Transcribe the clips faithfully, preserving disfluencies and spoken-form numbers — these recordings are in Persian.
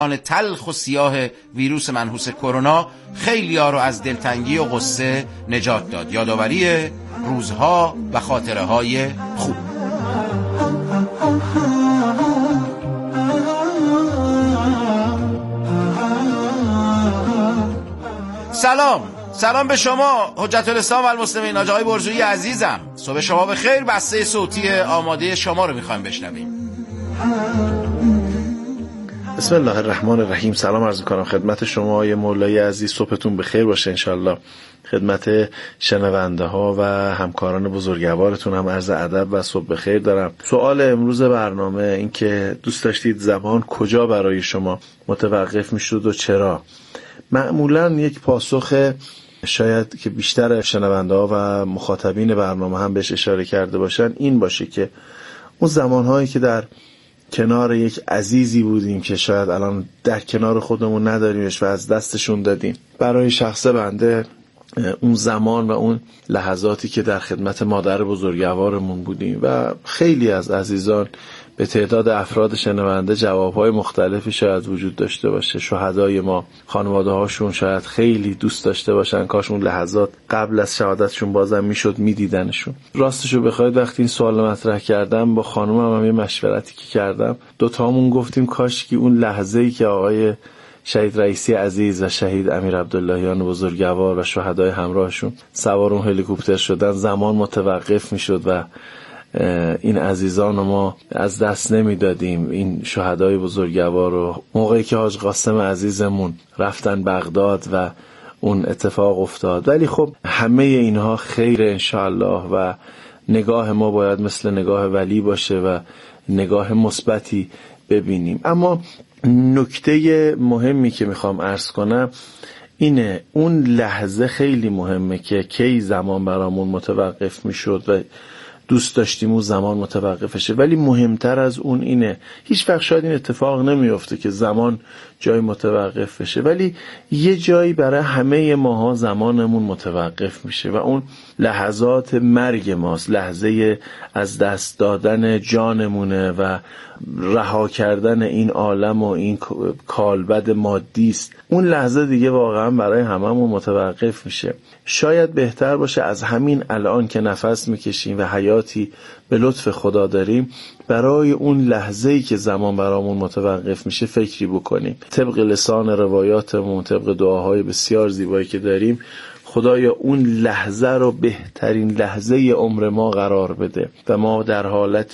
آن تلخ و سیاه ویروس منحوس کرونا خیلی ها رو از دلتنگی و غصه نجات داد. یادآوری روزها و خاطره های خوب. سلام سلام به شما حجت الاسلام و المسلمین. حاج آقای برجویی عزیزم، صبح شما بخیر. بسته صوتی آماده شما رو میخوایم بشنویم. بسم الله الرحمن الرحیم. سلام عرض می‌کنم خدمت شما آقای مولای عزیز. صبحتون بخیر باشه انشالله. خدمت شنونده ها و همکاران بزرگوارتون هم عرض ادب و صبح بخیر دارم. سوال امروز برنامه این که دوست داشتید زمان کجا برای شما متوقف میشد و چرا؟ معمولا یک پاسخ شاید که بیشتر شنونده ها و مخاطبین برنامه هم بهش اشاره کرده باشن این باشه که اون زمانهایی که در کنار یک عزیزی بودیم که شاید الان در کنار خودمون نداریمش و از دستشون دادیم. برای شخص بنده اون زمان و اون لحظاتی که در خدمت مادر بزرگوارمون بودیم و خیلی از عزیزان به تعداد افراد شنونده جوابهای مختلفی شاید وجود داشته باشه. شهدای ما، خانواده هاشون شاید خیلی دوست داشته باشن کاش اون لحظات قبل از شهادتشون بازم میشد میدیدنشون. راستشو بخواید وقتی این سوال مطرح کردم با خانومم هم یه مشورتی که کردم، دوتامون گفتیم کاش که اون لحظه‌ای که آقای شهید رئیسی عزیز و شهید امیر عبداللهیان بزرگوار و شهدای همراهشون سوار اون هلیکوپتر شدن زمان متوقف میشد و این عزیزان رو ما از دست نمیدادیم. این شهدای بزرگوار رو موقعی که حاج قاسم عزیزمون رفتن بغداد و اون اتفاق افتاد. ولی خب همه اینها خیر انشاءالله و نگاه ما باید مثل نگاه ولی باشه و نگاه مثبتی ببینیم. اما نکته مهمی که میخوام عرض کنم اینه اون لحظه خیلی مهمه که کی زمان برامون متوقف میشد و دوست داشتیم اون زمان متوقف شه. ولی مهمتر از اون اینه هیچ وقت شاید این اتفاق نمیفته که زمان جای متوقف بشه، ولی یه جایی برای همه ماها زمانمون متوقف میشه و اون لحظات مرگ ماست، لحظه از دست دادن جانمونه و رها کردن این عالم و این کالبد مادی است. اون لحظه دیگه واقعا برای هممون متوقف میشه. شاید بهتر باشه از همین الان که نفس میکشیم و حیاتی به لطف خدا داریم برای اون لحظه‌ای که زمان برامون متوقف میشه فکری بکنیم. طبق لسان روایاتمون، طبق دعاهای بسیار زیبایی که داریم، خدایا اون لحظه رو بهترین لحظه عمر ما قرار بده و ما در حالت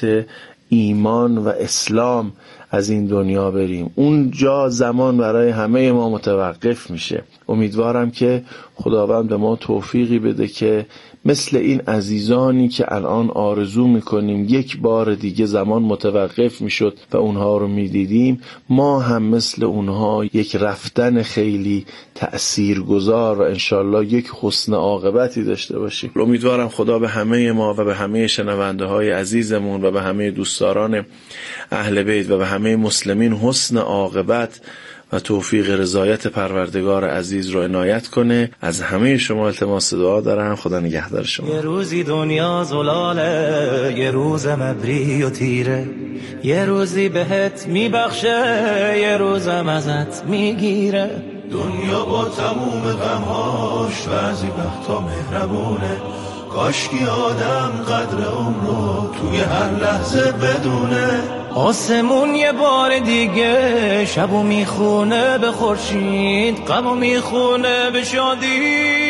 ایمان و اسلام از این دنیا بریم. اونجا زمان برای همه ما متوقف میشه. امیدوارم که خداوند به ما توفیقی بده که مثل این عزیزانی که الان آرزو میکنیم یک بار دیگه زمان متوقف میشد و اونها رو میدیدیم، ما هم مثل اونها یک رفتن خیلی تأثیرگذار و انشالله یک حسن عاقبتی داشته باشیم. امیدوارم خدا به همه ما و به همه شنونده های عزیزمون و به همه دوستداران اهل بیت و به همه مسلمین حسن عاقبت و توفیق رضایت پروردگار عزیز رو عنایت کنه. از همه شما التماس دعا دارم. خدا نگهدار شما. یه روزی دنیا زلاله، یه روز مبری و تیره، یه روزی بهت میبخشه، یه روزم ازت میگیره. دنیا با تموم غمهاش بعضی وقتا مهربونه، کاشکی آدم قدر عمرو توی هر لحظه بدونه. آسمون یه بار دیگه شبو میخونه به خورشید، غمو میخونه به شادی،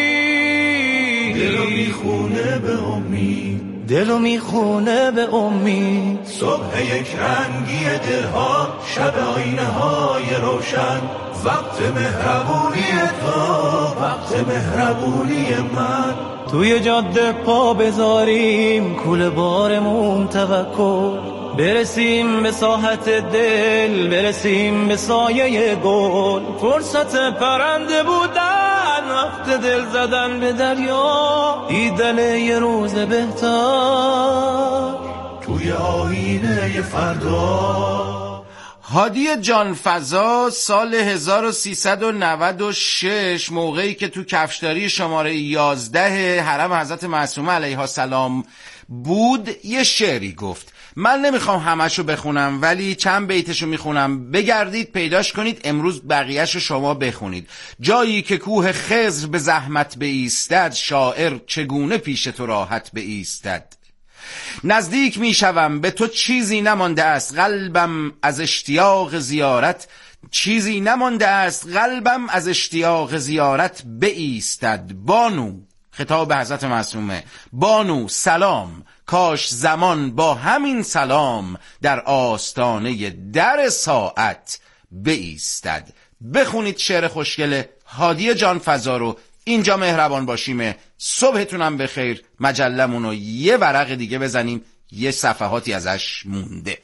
دلو میخونه به امید، دلو میخونه به امید. صبح یک رنگی دلها، شب آینه های روشن، وقت مهربونی تو، وقت مهربونی من. توی جاده پا بذاریم کوله بارمون توکل، برسیم به ساحت دل، برسیم به سایه گل. فرصت پرنده بودن، وقت دل زدن به دریا، دیدن یه روز بهتر توی آینه فردا. هادی جانفزا سال هزار و سیصد و نود و شش موقعی که تو کفشداری شماره یازده حرم حضرت معصومه علیها السلام بود یه شعری گفت. من نمیخوام همشو بخونم ولی چند بیتشو میخونم، بگردید پیداش کنید، امروز بقیهشو شما بخونید. جایی که کوه خضر به زحمت بایستد، شاعر چگونه پیش تو راحت بایستد. نزدیک میشوم به تو چیزی نمانده است، قلبم از اشتیاق زیارت چیزی نمانده است، قلبم از اشتیاق زیارت بایستد. بانو، خطاب حضرت معصومه، بانو سلام، کاش زمان با همین سلام در آستانه در ساعت بایستد. بخونید شعر خوشگل هادی جانفزا رو. اینجا مهربان باشیمه. صبحتونم بخیر. مجلمون رو یه ورق دیگه بزنیم، یه صفحاتی ازش مونده.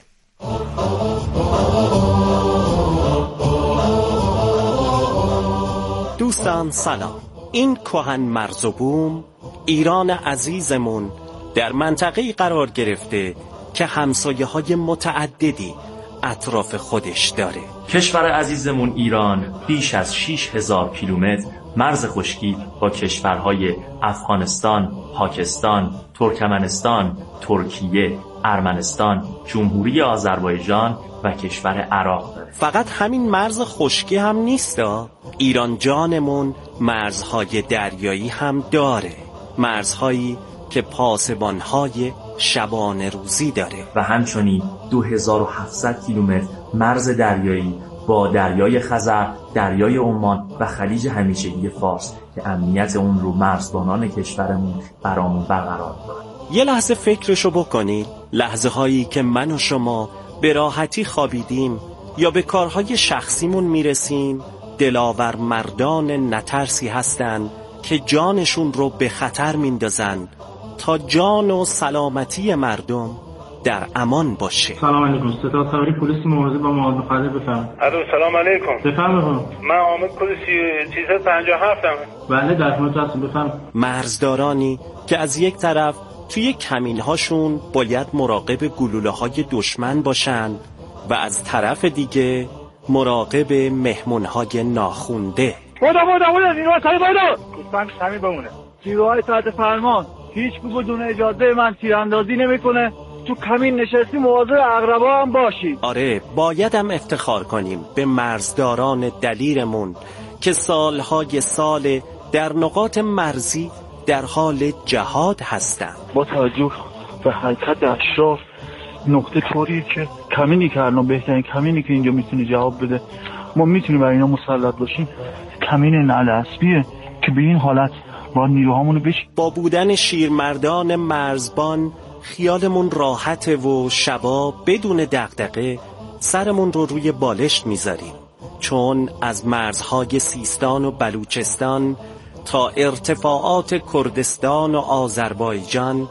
دوستان سلام. این کهن مرز و بوم، ایران عزیزمون، در منطقه‌ای قرار گرفته که همسایه های متعددی اطراف خودش داره. کشور عزیزمون ایران بیش از شش هزار کیلومتر مرز خشکی با کشورهای افغانستان، پاکستان، ترکمنستان، ترکیه، ارمنستان، جمهوری آذربایجان و کشور عراق داره. فقط همین مرز خشکی هم نیستا، ایران جانمون مرزهای دریایی هم داره، مرزهایی که پاسبانهای شبانه روزی داره و همچنین دو هزار و هفتصد کیلومتر مرز دریایی با دریای خزر، دریای عمان و خلیج همیشگی فارس که امنیت اون رو مرزبانان کشورمون برامون برقرار داره. یه لحظه فکرشو بکنید، لحظه هایی که من و شما به راحتی خوابیدیم یا به کارهای شخصیمون میرسیم، دلاور مردان نترسی هستن که جانشون رو به خطر میندازن تا جان و سلامتی مردم در امان باشه. سلام علیکم. ستاد خبری پلیس مواظب با مواد مخدر بفرمایید. الو سلام علیکم. بفرمایید. من حامد کد سیصد و پنجاه و هفت ام. بله در خدمت هستم. بفرمایید. مرزدارانی که از یک طرف توی کمینهاشون باید مراقب گلوله‌های دشمن باشن و از طرف دیگه مراقب مهمون‌های ناخونده. بودا بودا بودا زیروهای تایی بودا بانک سمی بمونه. زیروهای تحت فرمان هیچ کو بدون اجازه من تیراندازی نمیکنه. تو کمین نشستی مواظب اقربا هم باشی. آره، بایدم افتخار کنیم به مرزداران دلیرمون که سالهای سال در نقاط مرزی در حال جهاد هستند. با توجه به حرکت اشراف نقطه طوری که کمینی که الان بهترین کمینی که اینجا میتونه جواب بده، ما میتونیم برای اینا مسلط باشیم، کمین نعل اسبیه که به این حالت با نیروهامونو بشیم. با بودن شیرمردان مرزبان خیالمون راحته و شبا بدون دغدغه سرمون رو روی بالشت میذاریم، چون از مرزهای سیستان و بلوچستان تا ارتفاعات کردستان و آذربایجان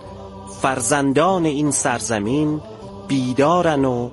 فرزندان این سرزمین بیدارن و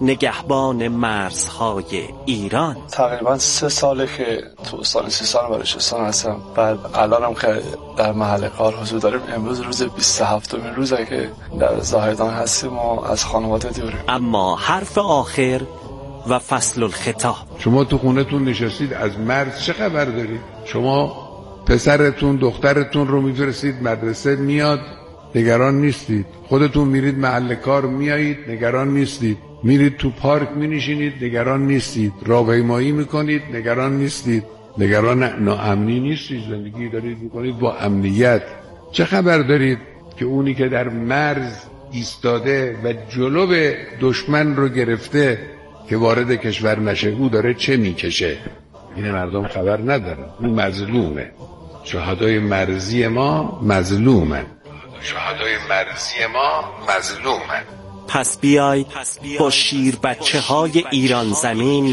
نگهبان مرزهای ایران. تقریبا سه ساله که تو استان سیستان و بلوچستان هستم. بعد الانم که در محل کار حضور داریم. امروز روز بیست و هفتمین روزه که در زاهدان هستیم و از خانواده دوریم. اما حرف آخر و فصل الخطاب. شما تو خونتون نشستید، از مرز چه خبر دارید؟ شما پسرتون دخترتون رو میفرستید مدرسه، میاد، نگران نیستید. خودتون میرید محل کار، میایید، نگران نیستید. میرید تو پارک مینشینید، نگران نیستید. راهپیمایی میکنید، نگران نیستید. نگران ناامنی نیستید. زندگی دارید میکنید با امنیت. چه خبر دارید که اونی که در مرز ایستاده و جلو دشمن رو گرفته که وارد کشور نشه، او داره چه میکشه؟ این مردم خبر ندارن. اون مظلومه. شهدای مرزی ما مظلومن. شهدای مرزی ما مظلومن. پس بیای با شیر بچه های ایران زمین،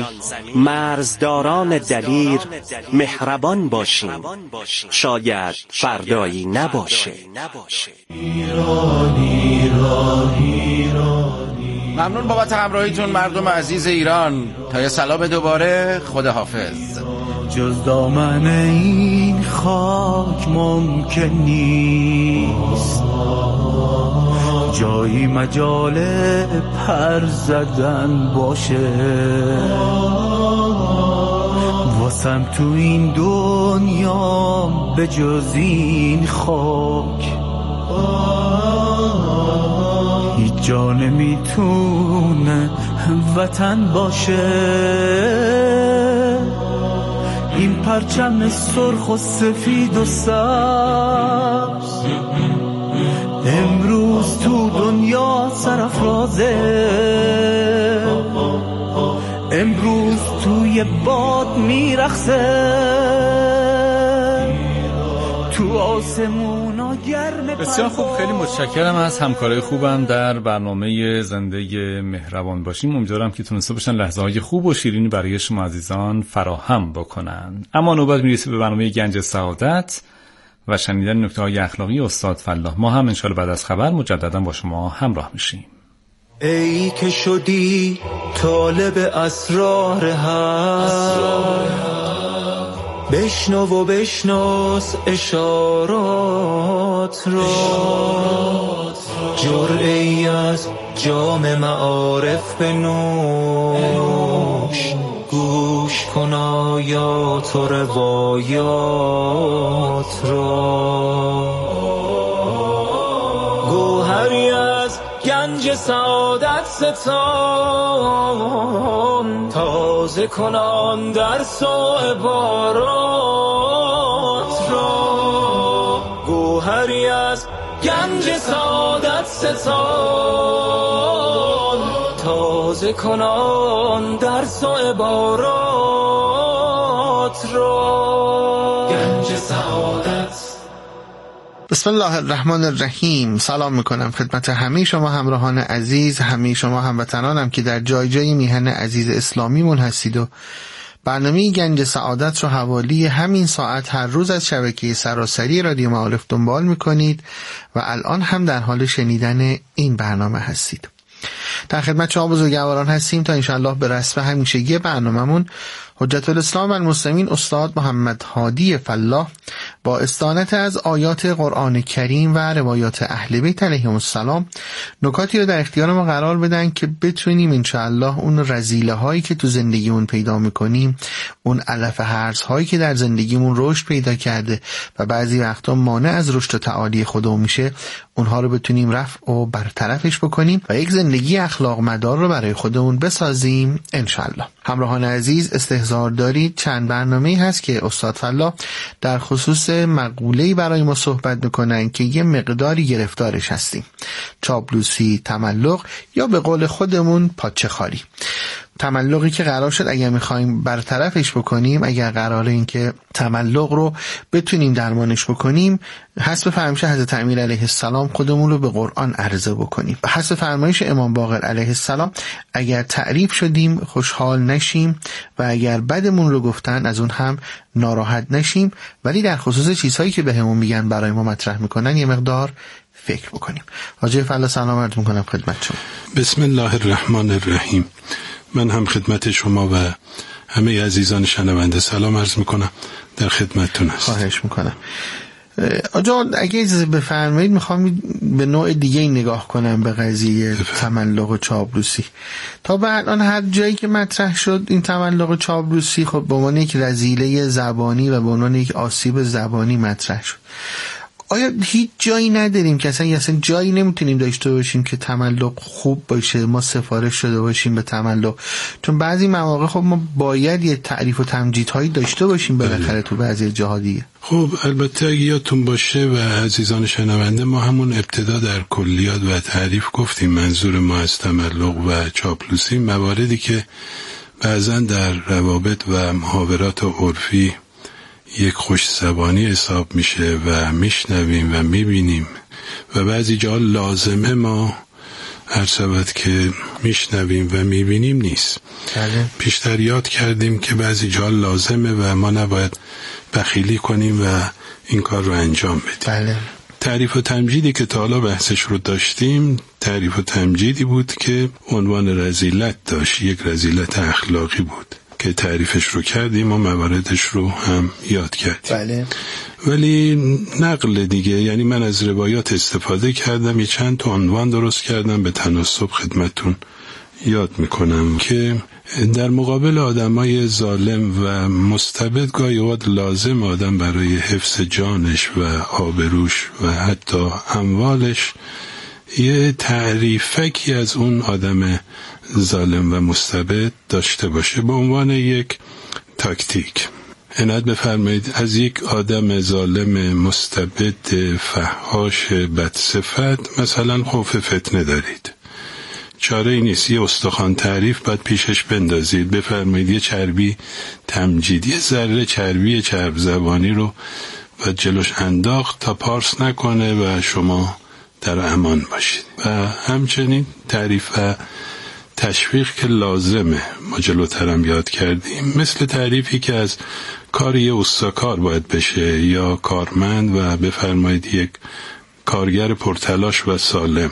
مرزداران دلیر مهربان باشیم، شاید فردایی نباشه. ایران ایران ایران. ممنون بابت همراهیتون مردم عزیز ایران. تا یه سلام دوباره، خدا حافظ. جز دامن این خاک ممکن نیست جایی مجال پر زدن باشه، واسم تو این دنیا به جز این خاک هیچ جا نمیتونه وطن باشه. این پرچم سرخ و سفید و سبز امروز تو دنیا سرافرازه. امروز توی باد میرخصه، تو آسمونا گرم. بسیار خوب، خیلی متشکرم از همکارای خوبم در برنامه زنده مهربان باشیم. امیدوارم که تونسته باشن لحظه های خوب و شیرینی برای شما عزیزان فراهم بکنن. اما نوبت میرسه به برنامه گنج سعادت و شنیدن نکته های اخلاقی استاد فلاح. ما هم انشالله بعد از خبر مجددا با شما همراه میشیم. ای که شدی طالب اسرار حق، بشنو و بشناس اشارات را. جرعه‌ای از جام معارف بنوش، گوش کن آیات و روایات را. گوهری از گنج سعادت ستان، تازه کنان در سو عبارات را. گوهری از گنج سعادت ستان، تازه کنان در سو عبارات را. گنج سعادت. بسم الله الرحمن الرحیم. سلام میکنم خدمت همه شما همراهان عزیز، همه شما هموطنانم که در جای جای میهن عزیز اسلامیمون هستید و برنامه گنج سعادت رو حوالی همین ساعت هر روز از شبکه سراسری رادیو معارف دنبال میکنید و الان هم در حال شنیدن این برنامه هستید. در خدمت شما بزرگواران هستیم تا انشاءالله به رسم همیشگی برنامه‌مون حجت الاسلام المسلمین استاد محمد هادی فلاح با استعانت از آیات قرآن کریم و روایات اهل بیت علیهم السلام نکاتی رو در اختیار ما قرار بدن که بتونیم انشاءالله اون رذیله هایی که تو زندگیمون پیدا میکنیم، اون علف هرز هایی که در زندگیمون رشد پیدا کرده و بعضی وقتا مانع از رشد و تعالی خودمون میشه، اونها رو بتونیم رفع و برطرفش بکنیم و یک زندگی اخلاق مدار رو برای خودمون بسازیم انشاءالله. همراهان عزیز استحضار دارید چند برنامه‌ای هست که استاد فلاح در خصوص مقوله‌ای برای ما صحبت میکنن که یه مقداری گرفتارش هستیم: چاپلوسی، تملق یا به قول خودمون پاچه خاری. تملقی که قرار شد اگر میخوایم برطرفش بکنیم، اگر قراره این که تملق رو بتونیم درمانش بکنیم، حسب فرمایش حضرت امیر علیه السلام خودمون رو به قرآن عرضه بکنیم. حسب فرمایش امام باقر علیه السلام اگر تعریف شدیم خوشحال نشیم و اگر بدمون رو گفتن از اون هم ناراحت نشیم، ولی در خصوص چیزهایی که بهمون میگن برای ما مطرح میکنن یه مقدار فکر بکنیم. حاجی فلاح سلام عرض میکنم خدمت شما. بسم الله الرحمن الرحیم. من هم خدمت شما و همه عزیزان شنونده سلام عرض میکنم، در خدمتتون هست. خواهش میکنم. آجا اگه اجازه بفرمایید میخوام به نوع دیگه این نگاه کنم به قضیه تملق و چاپلوسی. تا به الان هر جایی که مطرح شد این تملق و چاپلوسی خب به عنوان یک رذیله زبانی و به عنوان یک آسیب زبانی مطرح شد. آیا هیچ جایی نداریم که اصلا اصلا جایی نمیتونیم داشته باشیم که تملق خوب باشه، ما سفارش شده باشیم به تملق؟ چون بعضی مواقع خب ما باید یه تعریف و تمجیدهایی داشته باشیم بالاخره تو بعضی جاها دیگه. خب البته اگه یادتون باشه و عزیزان شنونده، ما همون ابتدا در کلیات و تعریف گفتیم منظور ما از تملق و چاپلوسی مواردی که بعضا در روابط و محاورات عرفی یک خوش زبانی حساب میشه و میشنویم و میبینیم و بعضی جا لازمه ما هر شود که میشنویم و میبینیم نیست. بله. پیشتر یاد کردیم که بعضی جا لازمه و ما نباید بخیلی کنیم و این کار رو انجام بدیم. بله. تعریف و تمجیدی که تا حالا بحثش رو داشتیم تعریف و تمجیدی بود که عنوان رذیلت داشت، یک رذیلت اخلاقی بود که تعریفش رو کردیم و مواردش رو هم یاد کردیم. بله. ولی نقل دیگه، یعنی من از روایات استفاده کردم، یه چند تا عنوان درست کردم به تناسب خدمتون یاد میکنم که در مقابل آدمای ظالم و مستبد گاهی اوقات لازم آدم برای حفظ جانش و آبروش و حتی اموالش یه تعریفکی از اون آدم ظالم و مستبد داشته باشه به عنوان یک تاکتیک. عنایت بفرمایید، از یک آدم ظالم مستبد فحاش بدصفت مثلا خوف فتنه دارید، چاره ای نیست، یه استخوان تعریف باید پیشش بندازید، بفرمایید یه چربی تمجید، یه ذره چربی چرب زبانی رو باید جلوش انداخت تا پارس نکنه و شما در امان باشید. و همچنین تعریف و تشویق که لازمه، ما جلوترم یاد کردیم، مثل تعریفی که از کار یه استاکار باید بشه یا کارمند و بفرمایید یک کارگر پرتلاش و سالم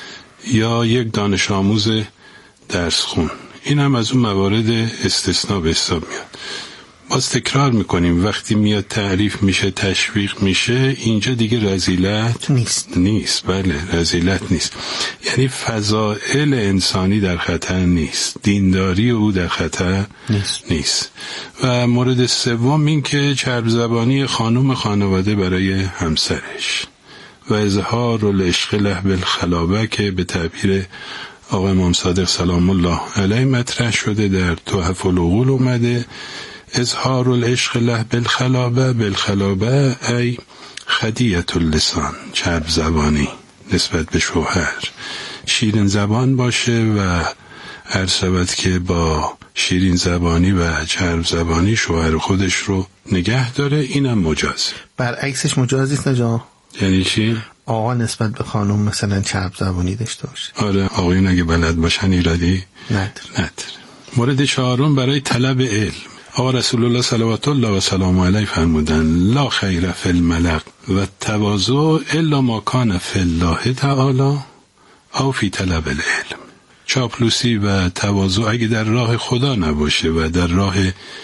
یا یک دانش آموز درس خون. این هم از اون موارد استثناء به حساب میاد. باز تکرار میکنیم وقتی میاد تعریف میشه، تشویق میشه، اینجا دیگه رذیلت نیست. نیست بله رذیلت نیست، یعنی فضائل انسانی در خطر نیست، دینداری او در خطر نیست, نیست. و مورد سوم این که چرب زبانی خانم خانواده برای همسرش و اظهار العشق له بالخلابه که به تعبیر آقای امام صادق سلام الله علیه مطرح شده، در تحف العقول اومده، اظهار العشق له بالخلابه، بالخلابه ای خدیت اللسان، چرب زبانی نسبت به شوهر، شیرین زبان باشه و هر شود که با شیرین زبانی و چرب زبانی شوهر خودش رو نگه داره، اینم مجاز. برعکسش مجاز نیست نجا؟ یعنی چی؟ آقا نسبت به خانم مثلا چرب زبانی داشته باشه. آره آقایون اگه بلد باشن ایرادی نداره. نداره. مورد چهارم برای طلب علم، آقا رسول الله صلوات الله و سلام علیه فرمودن لا خیر فی الملق و تواضع الا ما کان فی الله تعالی او فی طلب العلم. چاپلوسی و تواضع اگه در راه خدا نباشه و در راه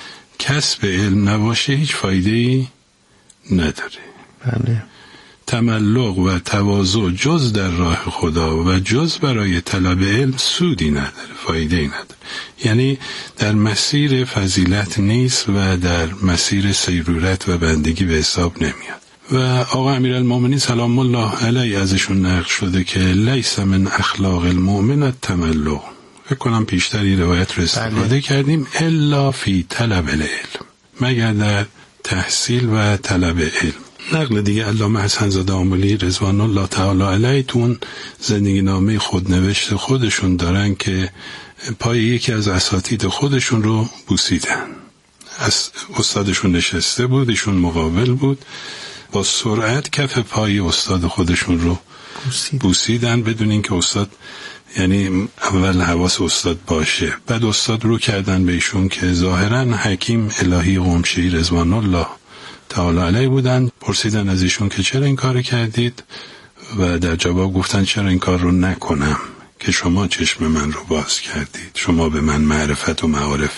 کسب علم نباشه هیچ فایده ای نداره. بله. تملق و تواضع جز در راه خدا و جز برای طلب علم سودی نداره، فایده ای نداره، یعنی در مسیر فضیلت نیست و در مسیر سیرورت و بندگی به حساب نمیاد. و آقا امیرالمومنین سلام الله علیه ازشون نقل شده که لیس من اخلاق المؤمن التملق، فکر کنم پیشتری روایت رو استفاده بله. کردیم، الا فی طلب العلم، مگر در تحصیل و طلب علم. نقل دیگه علامه حسن زاده آملی رضوان الله تعالی علیه تون زندگی نامه خودنوشت خودشون دارن که پای یکی از اساتید خودشون رو بوسیدن. از استادشون نشسته بود، ایشون مقابل بود، با سرعت کف پای استاد خودشون رو بوسید. بوسیدن بدون اینکه استاد، یعنی اول حواس استاد باشه، بعد استاد رو کردن به ایشون که ظاهرا حکیم الهی قمشی رضوان الله تعالی علیه بودن، پرسیدن از ایشون که چرا این کار کردید و در جواب گفتن چرا این کار رو نکنم که شما چشم من رو باز کردید، شما به من معرفت و معارف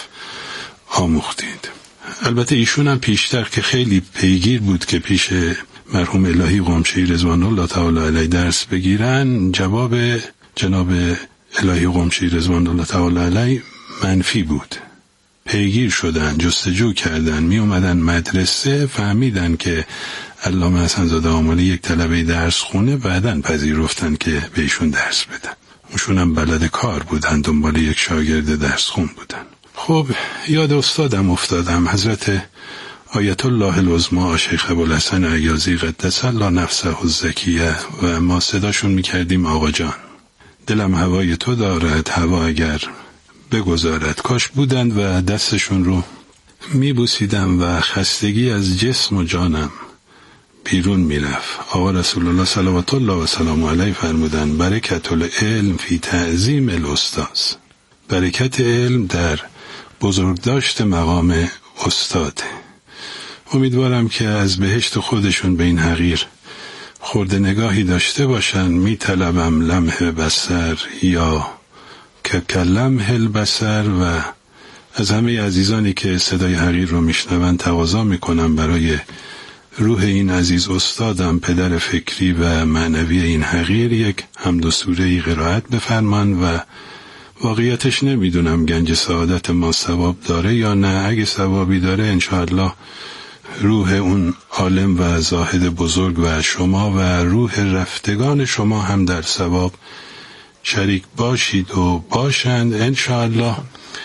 آموختید. البته ایشون هم پیشتر که خیلی پیگیر بود که پیش مرحوم الهی قمشی رضوان الله تعالی علیه درس بگیرن، جواب جناب الهی قمشی رضوان الله تعالی علیه منفی بود. پیگیر شدن، جستجو کردن، می اومدن مدرسه، فهمیدن که علامه حسن زاده آملی یک طلبه درس خونه، بعدن پذیرفتن که به ایشون درس بدن. اونشون هم بلد کار بودن، دنبال یک شاگرد درس خون بودن. خب یاد استادم افتادم، حضرت آیت الله العظما شیخ ابوالحسن عیاضی قدس الله نفسه الزکیه و ما صداشون میکردیم آقا جان، دلم هوای تو دارد، هوا اگر بگذارد. کاش بودند و دستشون رو میبوسیدم و خستگی از جسم و جانم بیرون میرفت. آقا رسول الله صلوات الله و سلام علیه فرمودن برکت العلم فی تعظیم الاستاذ، برکت علم در بزرگداشت مقام استاده. امیدوارم که از بهشت خودشون به این حقیر خورده نگاهی داشته باشن. میطلبم لمح بصر یا که کلم هل بصر. و از همه عزیزانی که صدای حقیر رو میشنون تقاضا میکنم برای روح این عزیز استادم، پدر فکری و معنوی این حقیر، یک حمد و سوره قرائت بفرمان. و واقعیتش نمیدونم گنج سعادت ما ثواب داره یا نه. اگه ثوابی داره انشاءالله روح اون عالم و زاهد بزرگ و شما و روح رفتگان شما هم در ثواب شریک باشید و باشند انشاءالله.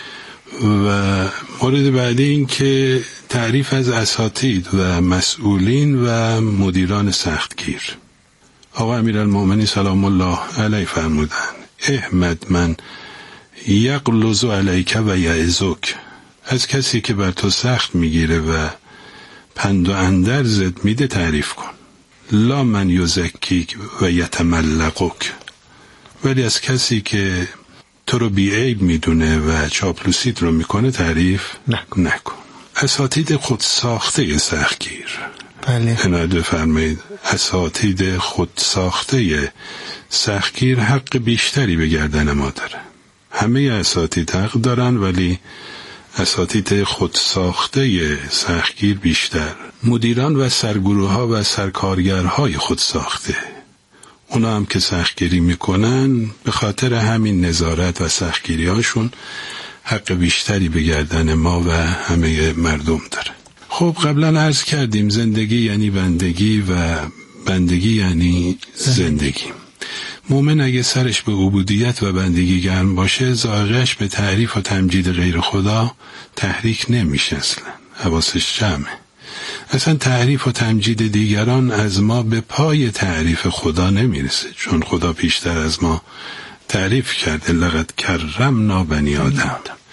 و مورد بعدی این که تعریف از اساتید و مسئولین و مدیران سختگیر. آقا امیرالمؤمنین سلام الله علیه فرمودن احمد من یغلظ علیک و یعظک، از کسی که بر تو سخت میگیره و پند و اندرزت میده تعریف کن. لا من یزکیک و یتملقک، ولی از کسی که تو رو بیعیب میدونه و چاپلوسیت رو میکنه تعریف نکن. نکن. اساتید خود ساخته سختگیر. بله. عنایت بفرمایید. اساتید خود ساخته سختگیر حق بیشتری به گردن ما داره. همه اساتید حق دارن، ولی اساتید خود ساخته سختگیر بیشتر. مدیران و سرگروه ها و سرکارگرهای خود ساخته، اونا هم که سختگیری میکنن به خاطر همین نظارت و سختگیری هاشون حق بیشتری به گردن ما و همه مردم داره. خب قبلا عرض کردیم زندگی یعنی بندگی و بندگی یعنی زندگی. مومن اگه سرش به عبودیت و بندگی گرم باشه، ذائقه‌اش به تعریف و تمجید غیر خدا تحریک نمیشه، اصلا حواسش جمعه. اصلا تعریف و تمجید دیگران از ما به پای تعریف خدا نمیرسه، چون خدا پیشتر از ما تعریف کرده لقد کرمنا بنی آدم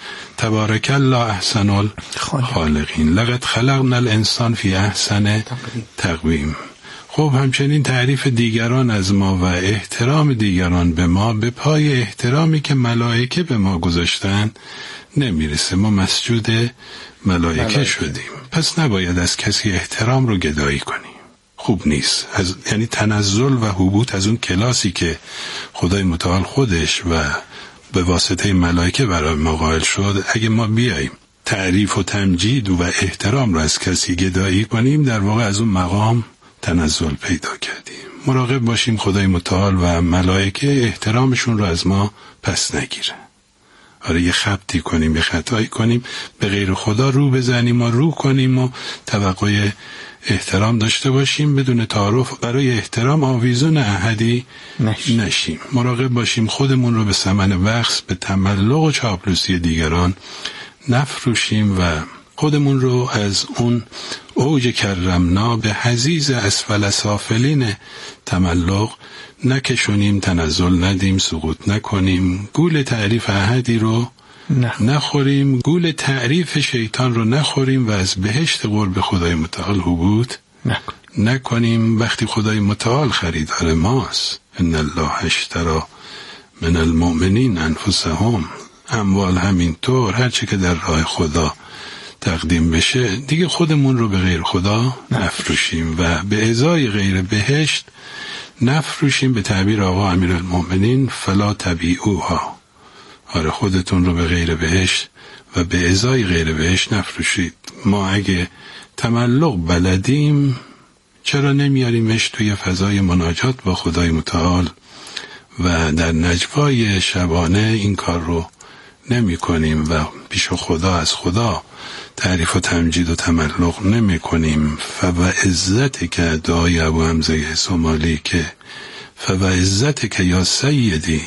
تبارک الله احسن الخالقین لقد خلقنا الانسان فی احسن تقویم. خب همچنین تعریف دیگران از ما و احترام دیگران به ما به پای احترامی که ملائکه به ما گذاشتن نمیرسه. ما مسجود ملائکه, ملائکه شدیم، پس نباید از کسی احترام رو گدایی کنیم. خوب نیست. از یعنی تنزل و هبوط از اون کلاسی که خدای متعال خودش و به واسطه ملائکه برای ما قائل شد، اگه ما بیاییم تعریف و تمجید و احترام رو از کسی گدایی کنیم، در واقع از اون مقام تنزل پیدا کردیم. مراقب باشیم خدای متعال و ملائکه احترامشون رو از ما پس نگیره. آره یه خبطی کنیم، یه خطایی کنیم، به غیر خدا رو بزنیم و رو کنیم و توقع احترام داشته باشیم، بدون تعارف برای احترام آویزون احدی نشیم. نشیم. مراقب باشیم خودمون رو به ثمن وقت به تملق و چاپلوسی دیگران نفروشیم و خودمون رو از اون اوج کرمنا به حضیض اسفل سافلین تملق نکشونیم، تنزل ندیم، سقوط نکنیم، گول تعریف احدی رو نه. نخوریم، گول تعریف شیطان رو نخوریم و از بهشت قرب خدای متعال هبوط نکن. نکنیم. وقتی خدای متعال خریدار ماست، ان الله اشتری من المؤمنین انفسهم، اموال همینطور، هرچی که در راه خدا تقدیم بشه دیگه خودمون رو به غیر خدا نفروشیم و به ازای غیر بهشت نفروشیم. به تعبیر آقا امیرالمؤمنین فلا تبیعوها، آره خودتون رو به غیر بهشت و به ازای غیر بهشت نفروشید. ما اگه تملق بلدیم چرا نمیاریمش توی فضای مناجات با خدای متعال و در نجوای شبانه این کار رو نمی کنیم و پیش خدا از خدا تعریف و تمجید و تملق نمی کنیم. فوعزت که دعای ابو حمزه سومالی که فوعزت که یا سیدی،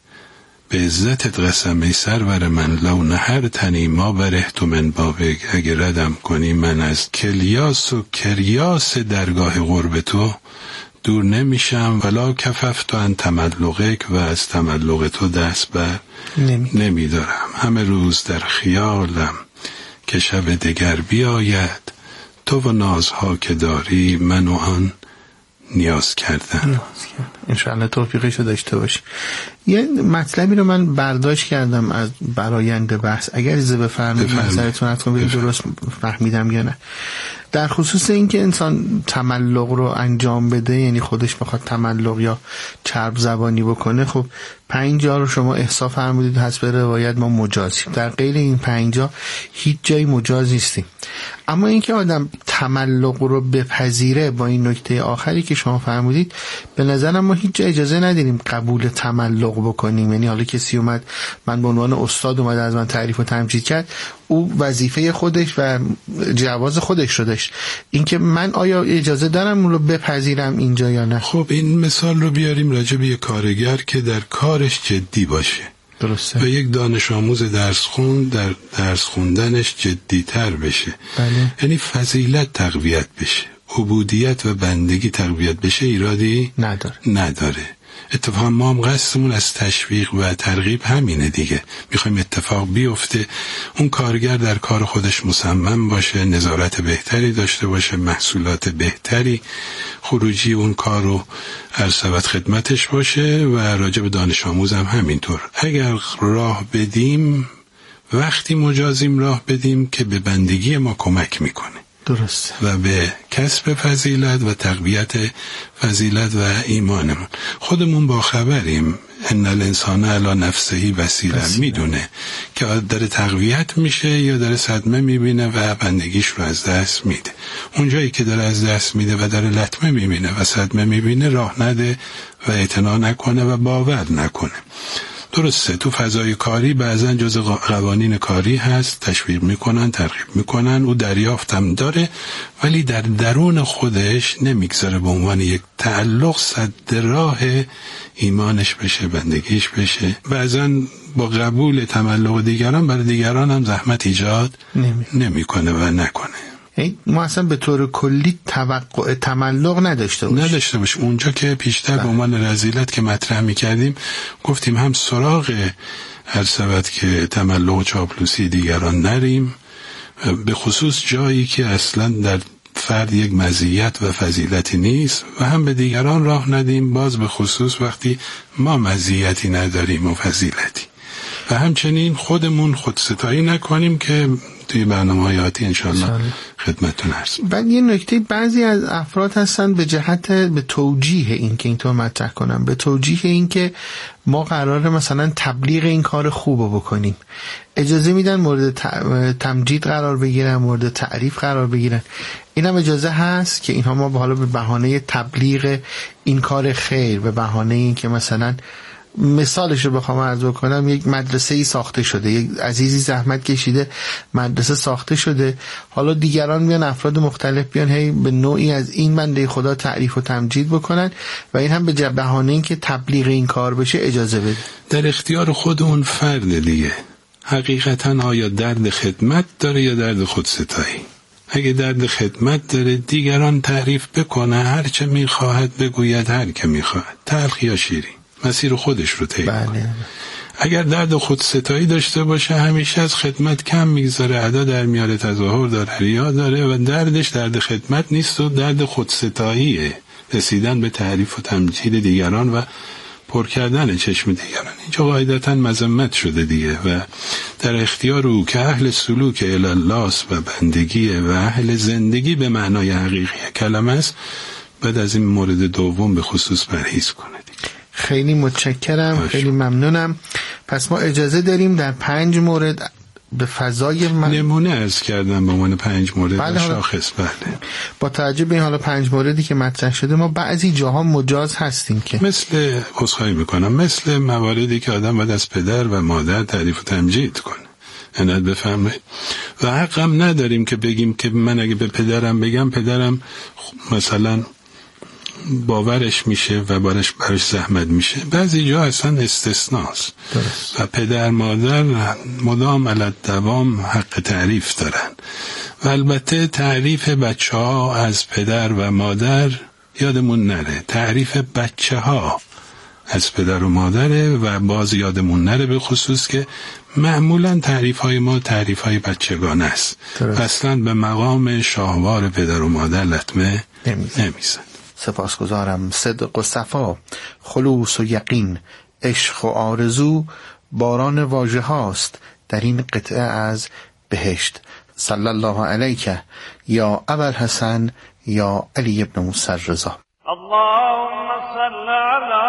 به عزتت قسمی سرور من لو نهر تنی ما برهت من بابک، اگه ردم کنی من از کلیاس و کریاس درگاه قرب تو دور نمیشم. ولا کففت ان تملقک، و از تملق تو دست بر نمی. نمیدارم. همه روز در خیالم که شب دگر بیاید، تو و نازها که داری من و آن نیاز کردن. انشاءالله توفیقشو داشته باشی. یه مطلبی رو من برداشت کردم از برآیند بحث، اگر اجازه بفرمایید نظرتون رو بگید درست فهمیدم یا نه. در خصوص اینکه انسان تملق رو انجام بده، یعنی خودش بخواد تملق یا چرب زبانی بکنه، خب پنج جا رو شما احصا فرمودید حسب روایت ما مجازیم. در غیر این پنج جا هیچ جایی مجاز نیستیم. اما اینکه آدم تملق رو بپذیره، با این نکته آخری که شما فرمودید، به نظرم ما هیچ اجازه نداریم قبول تملق بکنیم. یعنی حالا کسی اومد، من به عنوان استاد اومد از من تعریف و تمجید کرد، او وظیفه خودش و جواز خودش رو داشت. اینکه من آیا اجازه دارم اون رو بپذیرم اینجا یا نه؟ خب این مثال رو بیاریم راجع به یک کارگر که در کارش جدی باشه. درسته. و یک دانش آموز درس خون در درس خوندنش جدی‌تر بشه. بله. یعنی فضیلت تقویت بشه، عبودیت و بندگی تقویت بشه، ایرادی نداره. نداره. اتفاقا ما هم قصدمون از تشویق و ترغیب همینه دیگه. میخوایم اتفاق بیفته، اون کارگر در کار خودش مصمم باشه، نظارت بهتری داشته باشه، محصولات بهتری خروجی اون کار رو ارسبت خدمتش باشه. و راجع به دانش آموز هم همینطور. اگر راه بدیم، وقتی مجازیم راه بدیم که به بندگی ما کمک میکنه. درست. و به کسب فضیلت و تقویت فضیلت و ایمانمون. خودمون با خبریم ان الانسان علی نفسه بصیره، میدونه که داره تقویت میشه یا داره صدمه میبینه و بندگیش رو از دست میده. اونجایی که داره از دست میده و داره لطمه میبینه و صدمه میبینه، راه نده و اعتنا نکنه و باور نکنه. درسته تو فضای کاری بعضا جز قوانین کاری هست، تشویق میکنن، ترغیب میکنن، او دریافتم داره، ولی در درون خودش نمیگذاره به عنوان یک تعلق صد راه ایمانش بشه، بندگیش بشه. بعضا با قبول تملق دیگران برای دیگران هم زحمت ایجاد نمیکنه و نکنه. ما اصلا به طور کلی توقع تملق نداشته باشیم. نداشته باشیم. اونجا که پیشتر به عنوان رذیلت که مطرح می‌کردیم گفتیم هم سراغ ارسبت که تملق و چاپلوسی دیگران نریم، به خصوص جایی که اصلا در فرد یک مزیت و فضیلتی نیست، و هم به دیگران راه ندیم باز به خصوص وقتی ما مزیتی نداریم و فضیلتی. و همچنین خودمون خودستایی نکنیم که توی برنامه‌های آتی انشالله خدمتتون عرض. بعد یه نکته، بعضی از افراد هستن به جهت به توجیه این که اینطور مطرح کنم، به توجیه این که ما قراره مثلا تبلیغ این کار خوب بکنیم، اجازه میدن مورد تمجید قرار بگیرن، مورد تعریف قرار بگیرن. این هم اجازه هست که اینها ما حالا به بهانه تبلیغ این کار خیر، به بهانه این که مثلا مثالش رو بخوام عرض کنم، یک مدرسه ای ساخته شده، یک عزیزی زحمت کشیده، مدرسه ساخته شده، حالا دیگران بیان، افراد مختلف بیان هی به نوعی از این بنده خدا تعریف و تمجید بکنن و این هم به بهانه این که تبلیغ این کار بشه اجازه بده. در اختیار خود اون فرد دیگه. حقیقتا آیا درد خدمت داره یا درد خودستایی؟ اگه درد خدمت داره دیگران تعریف بکنه، هر چه میخواهد بگوید، هر که میخواهد، تلخ یا شیرین، مسیر خودش رو طی کنه. اگر درد خودستایی داشته باشه همیشه از خدمت کم میگذاره، ادا در میاره، تظاهر داره، ریا داره و دردش درد خدمت نیست و درد خودستاییه، رسیدن به تعریف و تمجید دیگران و پر کردن چشم دیگران. اینجا قاعدتا مذمت شده دیگه و در اختیار او که اهل سلوک الی الله و بندگی و اهل زندگی به معنای حقیقی کلمه است، بعد از این مورد دوم به خصوص پرهیز کنه. خیلی متشکرم، باشه. خیلی ممنونم. پس ما اجازه داریم در پنج مورد به فضای من... نمونه عرض کردم به عنوان پنج مورد بله شاخص. بله. با توجه به این حالا پنج موردی که مطرح شده، ما بعضی جاها مجاز هستیم که مثل عذرخواهی میکنم مثل مواردی که آدم باید از پدر و مادر تعریف و تمجید کنه، اینت بفهمید. و حقم نداریم که بگیم که من اگه به پدرم بگم پدرم مثلا باورش میشه و برش برش زحمت میشه. بعضی جا اصلا استثناست و پدر مادر مدام علت دوام حق تعریف دارن. و البته تعریف بچه ها از پدر و مادر یادمون نره، تعریف بچه ها از پدر و مادره و باز یادمون نره به خصوص که معمولا تعریف های ما تعریف های بچگانه است، اصلا به مقام شاهوار پدر و مادر لطمه نمیزن. سپاسگزارم. صدق و صفا، خلوص و یقین، عشق و آرزو باران واژه هاست در این قطعه از بهشت. صلی الله علیک یا ابوالحسن یا علی ابن موسی الرضا. اللهم صل علی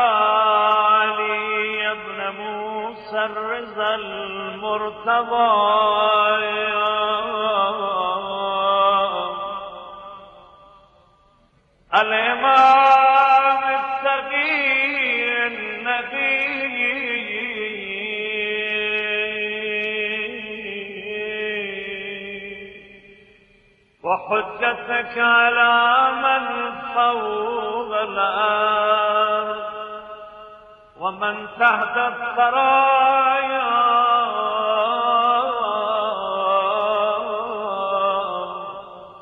علی ابن موسی الرضا المرتضی وحجتك على من فوق الأرض ومن تحت الثرايا